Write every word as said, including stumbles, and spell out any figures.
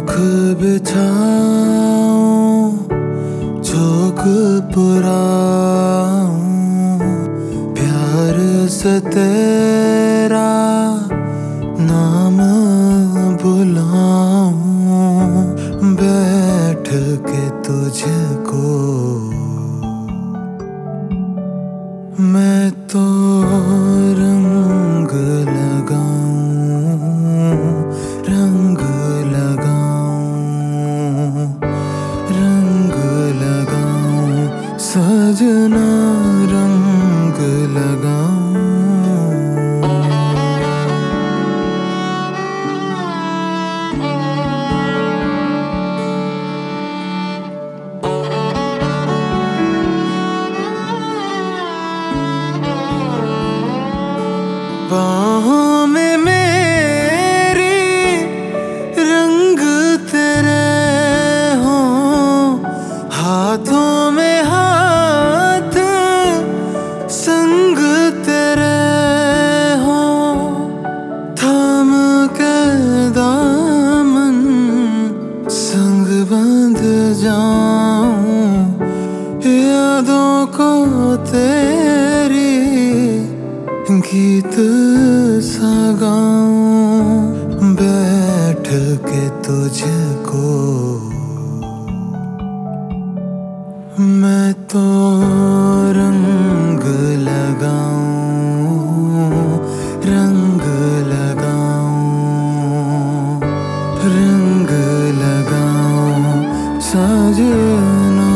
रुख बिछाऊं, चौक पुराऊं, प्यार से तेरा नाम बुलाऊं, बैठ के तुझको मैं तो रंग लगाऊं, रंग लगाऊं, रंग लगाऊं, सजना रंग लगाऊं। बाहों में मेरी रंग तेरे हों, हाथों में हाथ संग तेरे हों, थाम के दामन संग बंध जाऊं, यादों को तेरी गीत सा गाऊं, बैठ के तुझको मैं तो रंग लगाऊं, रंग लगाऊं, रंग लगाऊं, सजना।